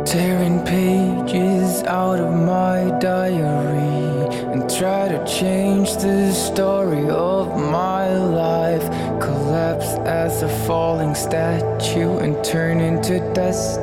Tearing pages out of my diary and try to change the story of my life. Collapse as a falling statue and turn into dust.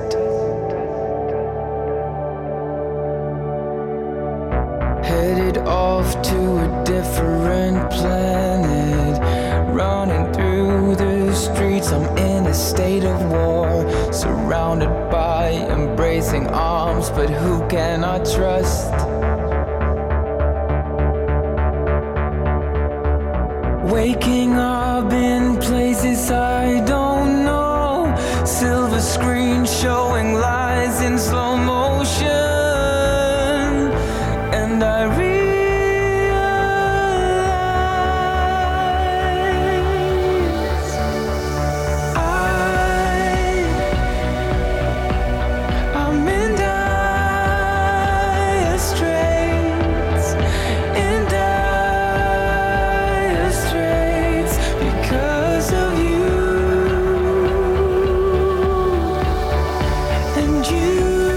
Headed off to a different planet, running through the streets. I'm in a state of war, surrounded by embracing arms, but who can I trust? Waking up in places I don't know, silver screen showing lies in slow motion, and I realize I'm in dire straits, because of you and you.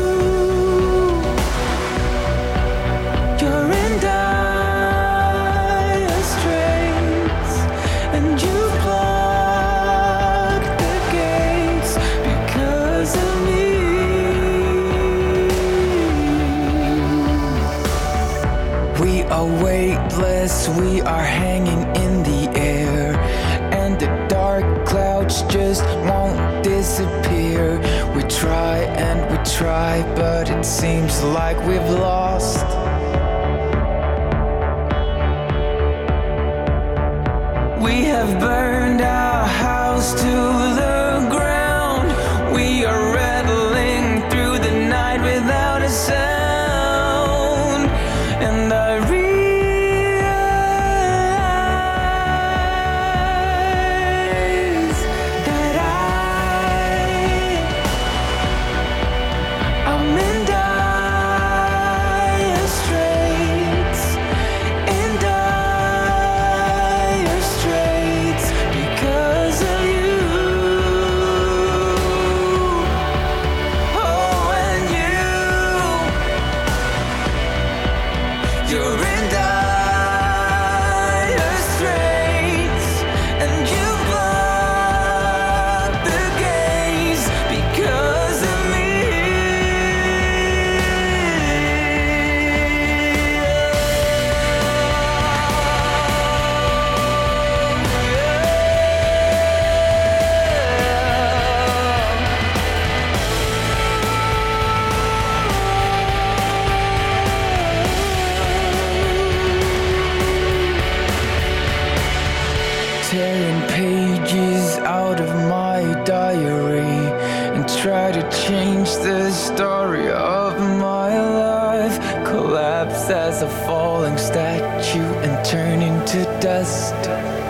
You're in dire straits, and you block the gates because of me. We are weightless, we are hanging in the air, and the dark clouds just won't disappear. We try and we try, but it seems like we've lost. We have burned our house to the ground. We are rattling through the night without a sound, and I realize that I'm in dire straits, in dire straits because of you. Oh, and you're in dire straits, and you block the gaze because of me. Tearing pages out of my diary and try to change the story of my life. Collapse as a falling statue and turn into dust.